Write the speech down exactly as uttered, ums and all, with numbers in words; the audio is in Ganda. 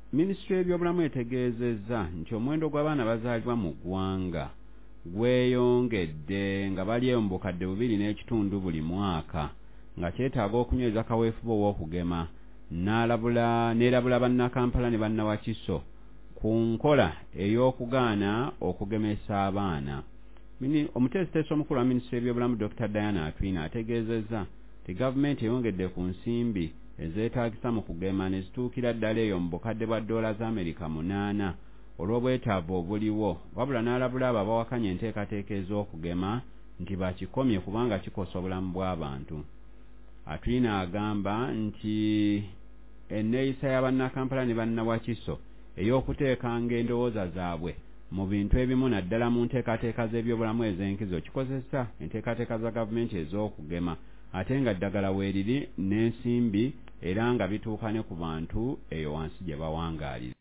Minisitule y'ebyobulamu etegeezezza nti omuwendo gw'abaana bazaalibwa mu ggwanga gweyongedde nga bali mu bukadde bubiri n'ekitundu buli mwaka nga kyetaaga okunyweza kaweefube ow'okugema n'alabula n'erabula bannakampala ne bannawakiso ku nkola ey'okugaana okugemesa abaana. Omuteesiteesi omukulu wa minisitule y'ebyobulamu Doctor Diana Atwina ategeezezza nti gavumenti eyongedde ku nsimbi ezeetaagisa mu kugema ne zituukira ddala eyo mu bukadde bwa ddoola z'Amerika munaana olw'obwetaavu obuliwo, wabula n'alabula abo abawakanya enteekateeka ez'okugema nti bakikomye kubanga kikosa obulamu bw'abantu. Atwina agamba nti enneeyisa y'abannakampala ne bannawakiso ey'okuteekanga endowooza zaabwe mu bintu ebimu naddala mu nteekateeka z'ebyobulamu ez'enkizo kikozesa enteekateeka za gavumenti ez'okugema ate nga ddagala weeriri n'ensimbi era nga bituuka ne ku bantu eyo wansi gye bawangaaliza.